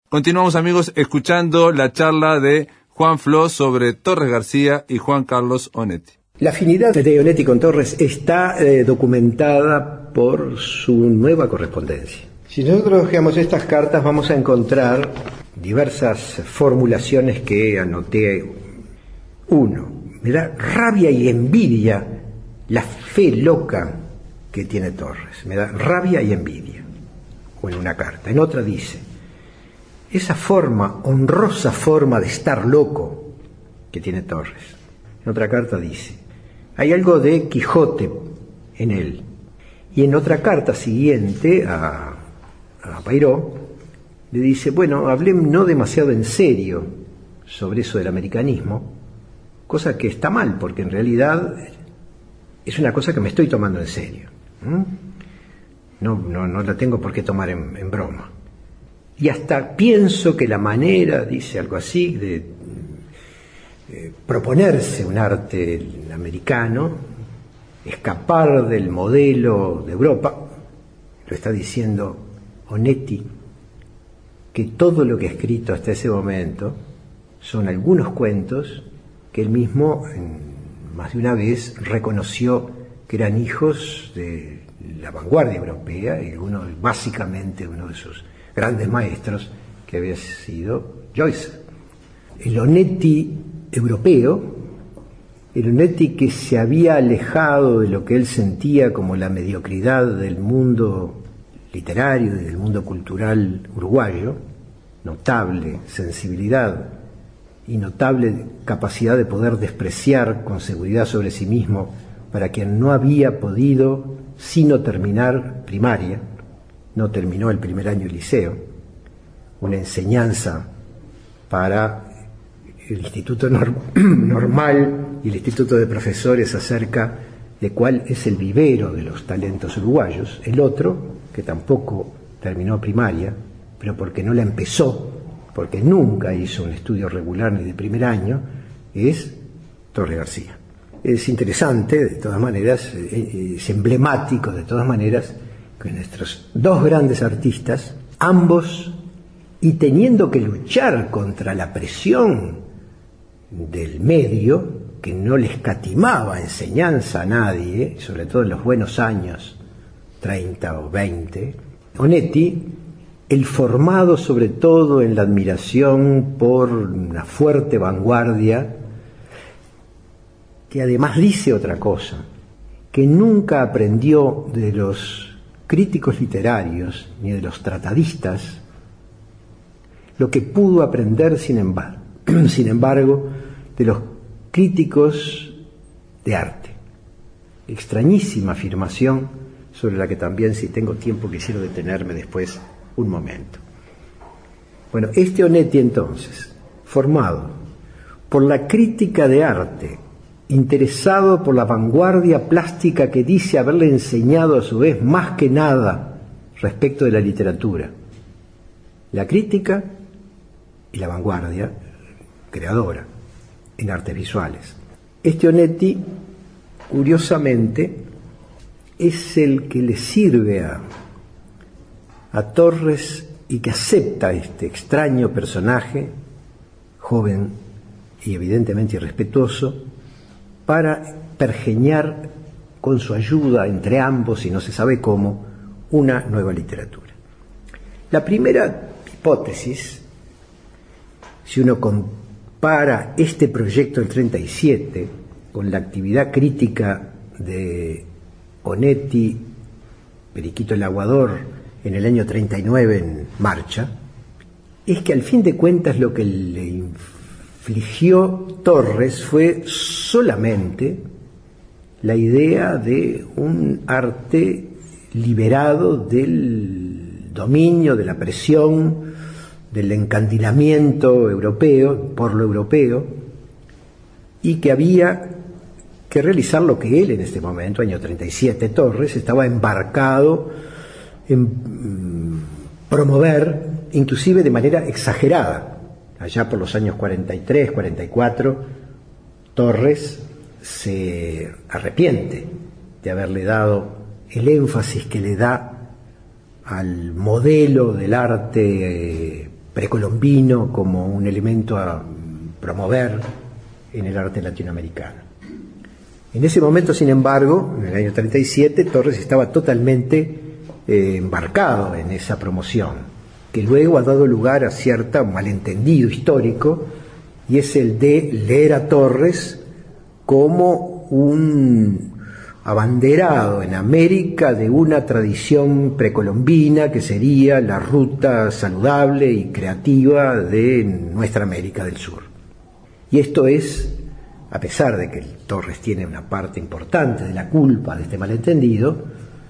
Continuamos, amigos, escuchando la charla de Juan Flo sobre Torres García y Juan Carlos Onetti. La afinidad de Onetti con Torres está documentada por su nueva correspondencia. Si nosotros hojeamos estas cartas vamos a encontrar diversas formulaciones que anoté. Uno, me da rabia y envidia la fe loca que tiene Torres. Me da rabia y envidia. O en una carta. En otra dice, esa forma, honrosa forma de estar loco que tiene Torres. En otra carta dice, hay algo de Quijote en él. Y en otra carta siguiente a Pairó, le dice, bueno, hablé no demasiado en serio sobre eso del americanismo, cosa que está mal, porque en realidad es una cosa que me estoy tomando en serio. No la tengo por qué tomar en broma. Y hasta pienso que la manera, dice algo así, de proponerse un arte americano, escapar del modelo de Europa, lo está diciendo Onetti, que todo lo que ha escrito hasta ese momento son algunos cuentos que él mismo más de una vez reconoció que eran hijos de la vanguardia europea y básicamente uno de sus grandes maestros que había sido Joyce. El Onetti europeo, el Onetti que se había alejado de lo que él sentía como la mediocridad del mundo literario y del mundo cultural uruguayo, notable sensibilidad y notable capacidad de poder despreciar con seguridad sobre sí mismo para quien no había podido sino terminar primaria, no terminó el primer año del liceo, una enseñanza para el Instituto Normal y el Instituto de Profesores acerca de cuál es el vivero de los talentos uruguayos. El otro, que tampoco terminó primaria, pero porque no la empezó, porque nunca hizo un estudio regular ni de primer año, es Torres García. Es interesante, de todas maneras, es emblemático, de todas maneras, que nuestros dos grandes artistas, ambos, y teniendo que luchar contra la presión del medio, que no le escatimaba enseñanza a nadie, sobre todo en los buenos años 30 o 20, Onetti, el formado sobre todo en la admiración por una fuerte vanguardia, que además dice otra cosa, que nunca aprendió de los críticos literarios ni de los tratadistas lo que pudo aprender sin embargo de los críticos de arte. Extrañísima afirmación sobre la que también, si tengo tiempo, quisiera detenerme después un momento. Bueno, este Onetti entonces, formado por la crítica de arte, interesado por la vanguardia plástica que dice haberle enseñado a su vez más que nada respecto de la literatura, la crítica y la vanguardia creadora en artes visuales. Este Onetti, curiosamente, es el que le sirve a Torres y que acepta este extraño personaje, joven y evidentemente irrespetuoso, para pergeñar con su ayuda entre ambos, y no se sabe cómo, una nueva literatura. La primera hipótesis, si uno compara este proyecto del 37 con la actividad crítica de Onetti, Periquito el Aguador, en el año 39 en Marcha, es que al fin de cuentas lo que le infligió Torres fue solamente la idea de un arte liberado del dominio, de la presión, del encandilamiento europeo, por lo europeo, y que había que realizar lo que él en este momento, año 37, Torres, estaba embarcado en promover, inclusive de manera exagerada. Allá por los años 43, 44, Torres se arrepiente de haberle dado el énfasis que le da al modelo del arte precolombino como un elemento a promover en el arte latinoamericano. En ese momento, sin embargo, en el año 37, Torres estaba totalmente embarcado en esa promoción, que luego ha dado lugar a cierto malentendido histórico, y es el de leer a Torres como un abanderado en América de una tradición precolombina que sería la ruta saludable y creativa de nuestra América del Sur. Y esto es, a pesar de que Torres tiene una parte importante de la culpa de este malentendido,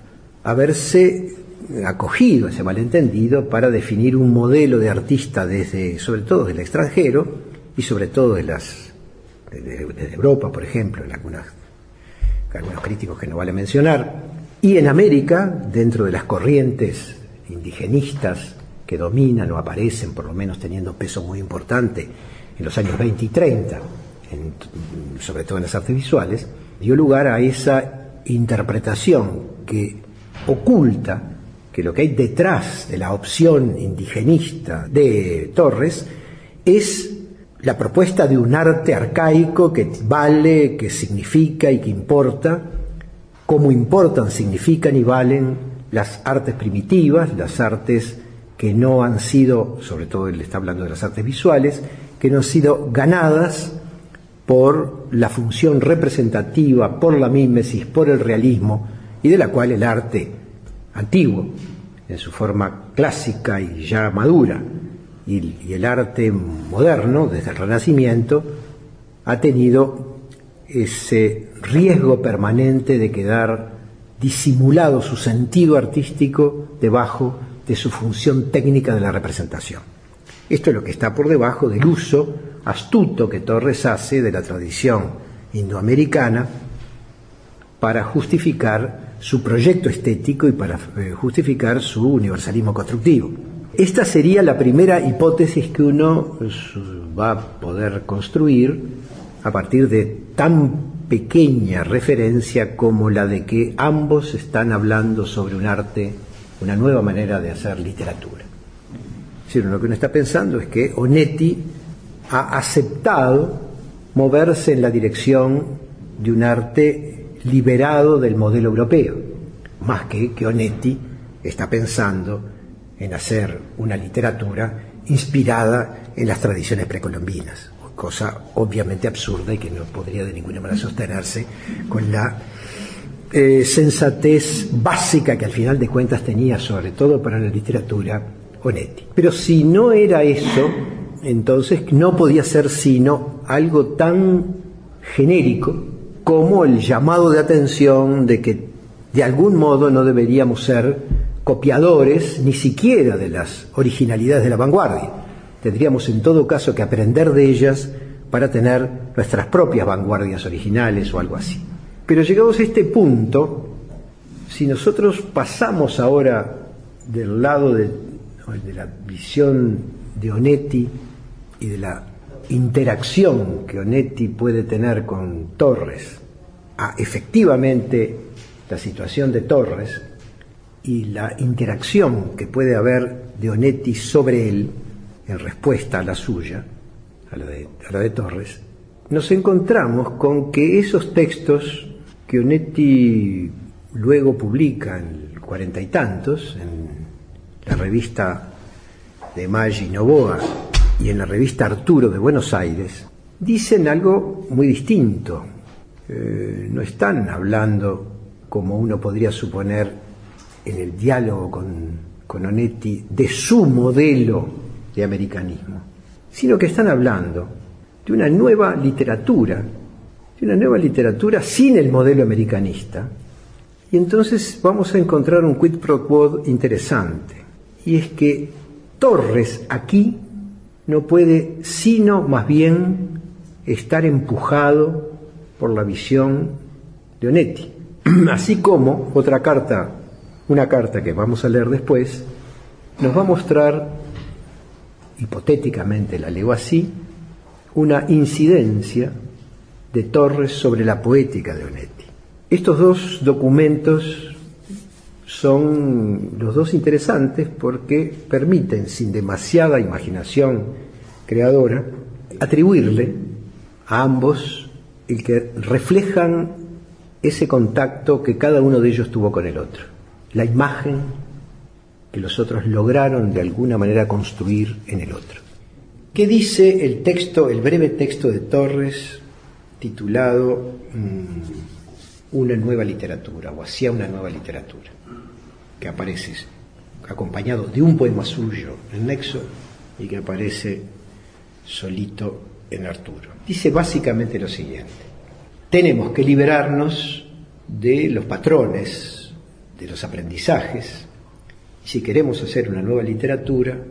haberse acogido a ese malentendido para definir un modelo de artista sobre todo del extranjero y sobre todo desde Europa, por ejemplo, en algunos críticos que no vale mencionar, y en América, dentro de las corrientes indigenistas que dominan o aparecen, por lo menos teniendo peso muy importante en los años 20 y 30, sobre todo en las artes visuales, dio lugar a esa interpretación que oculta que lo que hay detrás de la opción indigenista de Torres es la propuesta de un arte arcaico que vale, que significa y que importa, como importan, significan y valen las artes primitivas, las artes que no han sido, sobre todo él está hablando de las artes visuales, que no han sido ganadas por la función representativa, por la mímesis, por el realismo, y de la cual el arte antiguo, en su forma clásica y ya madura, y el arte moderno, desde el Renacimiento, ha tenido ese riesgo permanente de quedar disimulado su sentido artístico debajo de su función técnica de la representación. Esto es lo que está por debajo del uso astuto que Torres hace de la tradición indoamericana para justificar su proyecto estético y para justificar su universalismo constructivo. Esta sería la primera hipótesis que uno va a poder construir a partir de tan pequeña referencia como la de que ambos están hablando sobre un arte, una nueva manera de hacer literatura. Es decir, lo que uno está pensando es que Onetti ha aceptado moverse en la dirección de un arte liberado del modelo europeo, más que Onetti está pensando en hacer una literatura inspirada en las tradiciones precolombinas, cosa obviamente absurda y que no podría de ninguna manera sostenerse con la sensatez básica que al final de cuentas tenía, sobre todo para la literatura, Onetti. Pero si no era eso, entonces no podía ser sino algo tan genérico como el llamado de atención de que de algún modo no deberíamos ser copiadores ni siquiera de las originalidades de la vanguardia. Tendríamos en todo caso que aprender de ellas para tener nuestras propias vanguardias originales o algo así. Pero llegados a este punto, si nosotros pasamos ahora del lado de la visión de Onetti y de la interacción que Onetti puede tener con Torres a efectivamente la situación de Torres y la interacción que puede haber de Onetti sobre él en respuesta a la suya, a la de Torres, nos encontramos con que esos textos que Onetti luego publica en el 40 y tantos, en la revista de Maggi Novoa y en la revista Arturo de Buenos Aires, dicen algo muy distinto. No están hablando, como uno podría suponer en el diálogo con Onetti, de su modelo de americanismo, sino que están hablando de una nueva literatura sin el modelo americanista. Y entonces vamos a encontrar un quid pro quo interesante, y es que Torres aquí no puede sino más bien estar empujado por la visión de Onetti, así como una carta que vamos a leer después, nos va a mostrar, hipotéticamente la leo así, una incidencia de Torres sobre la poética de Onetti. Estos dos documentos son los dos interesantes porque permiten, sin demasiada imaginación creadora, atribuirle a ambos el que reflejan ese contacto que cada uno de ellos tuvo con el otro, la imagen que los otros lograron de alguna manera construir en el otro. ¿Qué dice el texto, el breve texto de Torres, titulado Una nueva literatura, o Hacia una nueva literatura, que aparece acompañado de un poema suyo en Nexo y que aparece solito en Arturo? Dice básicamente lo siguiente: tenemos que liberarnos de los patrones, de los aprendizajes. Si queremos hacer una nueva literatura,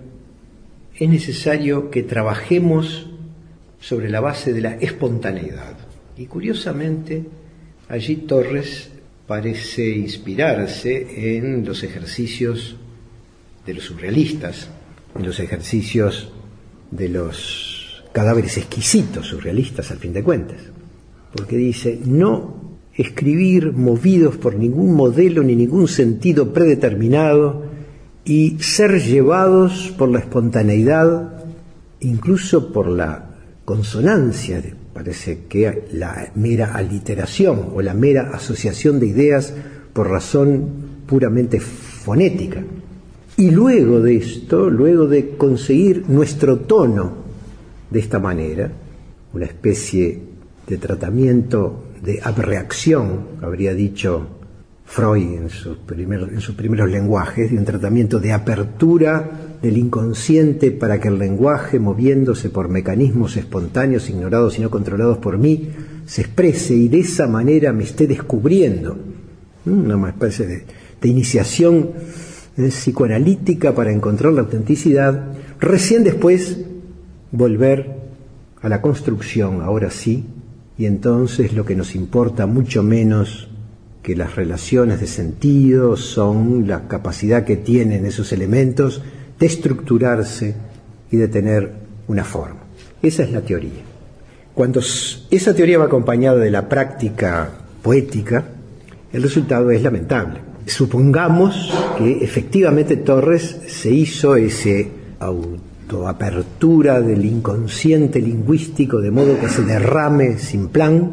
es necesario que trabajemos sobre la base de la espontaneidad. Y curiosamente, allí Torres parece inspirarse en los ejercicios de los surrealistas, en los ejercicios de los cadáveres exquisitos surrealistas, al fin de cuentas. Porque dice, no escribir movidos por ningún modelo ni ningún sentido predeterminado y ser llevados por la espontaneidad, incluso por la consonancia, parece que la mera aliteración o la mera asociación de ideas por razón puramente fonética. Y luego de esto, luego de conseguir nuestro tono de esta manera, una especie de tratamiento de abreacción, habría dicho Freud en sus primeros lenguajes, de un tratamiento de apertura del inconsciente para que el lenguaje, moviéndose por mecanismos espontáneos, ignorados y no controlados por mí, se exprese y de esa manera me esté descubriendo. Una especie de iniciación psicoanalítica para encontrar la autenticidad, recién después volver a la construcción, ahora sí, y entonces lo que nos importa mucho menos que las relaciones de sentido son la capacidad que tienen esos elementos de estructurarse y de tener una forma. Esa es la teoría. Cuando esa teoría va acompañada de la práctica poética, el resultado es lamentable. Supongamos que efectivamente Torres se hizo ese autoapertura del inconsciente lingüístico de modo que se derrame sin plan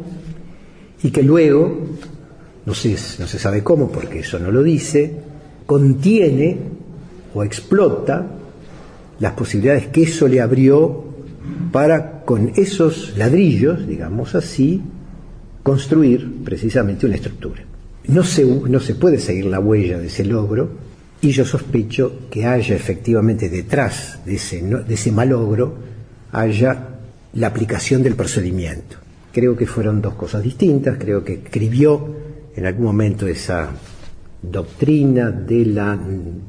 y que luego, no se sabe cómo porque eso no lo dice, contiene o explota las posibilidades que eso le abrió para con esos ladrillos, digamos así, construir precisamente una estructura. No se puede seguir la huella de ese logro y yo sospecho que haya efectivamente detrás de ese malogro haya la aplicación del procedimiento. Creo que fueron dos cosas distintas, creo que escribió en algún momento esa doctrina de la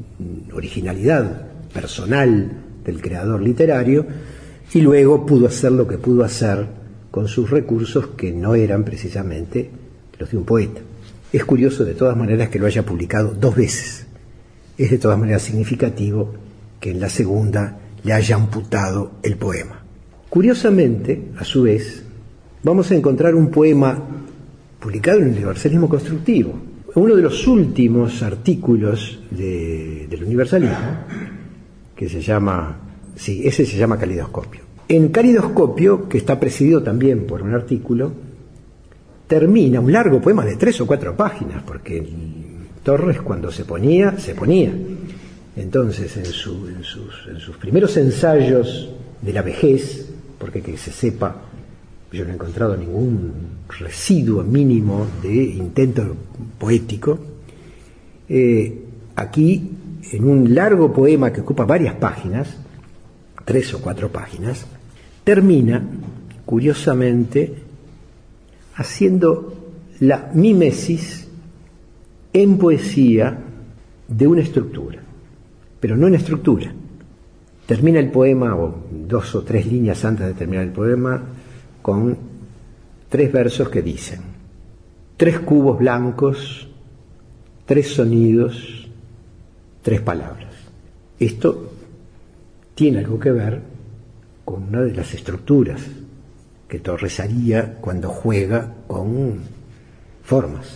originalidad personal del creador literario y luego pudo hacer lo que pudo hacer con sus recursos que no eran precisamente los de un poeta. Es curioso de todas maneras que lo haya publicado 2 veces. Es de todas maneras significativo que en la segunda le haya amputado el poema. Curiosamente, a su vez, vamos a encontrar un poema publicado en el Universalismo Constructivo, uno de los últimos artículos del universalismo, que se llama, ese se llama Calidoscopio. En Calidoscopio, que está presidido también por un artículo, termina un largo poema de 3 o 4 páginas, porque Torres cuando se ponía. Entonces, en sus primeros ensayos de la vejez, porque que se sepa, yo no he encontrado ningún residuo mínimo de intento poético, aquí, en un largo poema que ocupa varias páginas, 3 o 4 páginas, termina, curiosamente, haciendo la mimesis en poesía de una estructura, pero no en estructura. Termina el poema, o 2 o 3 líneas antes de terminar el poema, con 3 versos que dicen: 3 cubos blancos, 3 sonidos, 3 palabras. Esto tiene algo que ver con una de las estructuras que Torres haría cuando juega con formas,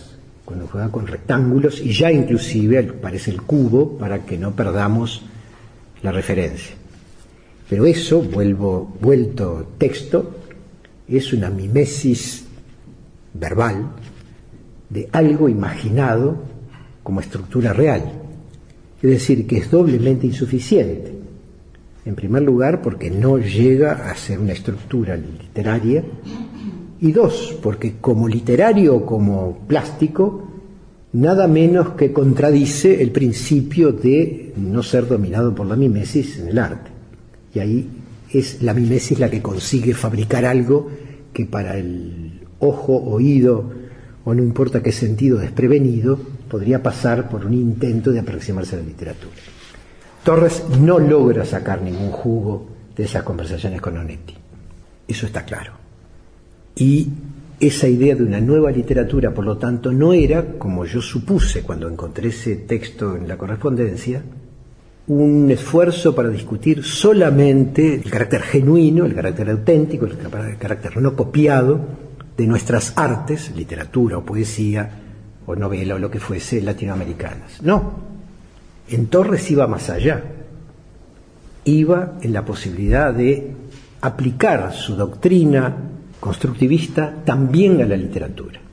cuando juega con rectángulos y ya inclusive aparece el cubo para que no perdamos la referencia. Pero eso, vuelto texto, es una mimesis verbal de algo imaginado como estructura real. Es decir, que es doblemente insuficiente. En primer lugar, porque no llega a ser una estructura literaria, y dos, porque como literario o como plástico, nada menos que contradice el principio de no ser dominado por la mimesis en el arte. Y ahí es la mimesis la que consigue fabricar algo que para el ojo, oído o no importa qué sentido desprevenido podría pasar por un intento de aproximarse a la literatura. Torres no logra sacar ningún jugo de esas conversaciones con Onetti, eso está claro. Y esa idea de una nueva literatura, por lo tanto, no era, como yo supuse cuando encontré ese texto en la correspondencia, un esfuerzo para discutir solamente el carácter genuino, el carácter auténtico, el carácter no copiado de nuestras artes, literatura o poesía o novela o lo que fuese, latinoamericanas. No, en Torres iba más allá, iba en la posibilidad de aplicar su doctrina constructivista también a la literatura.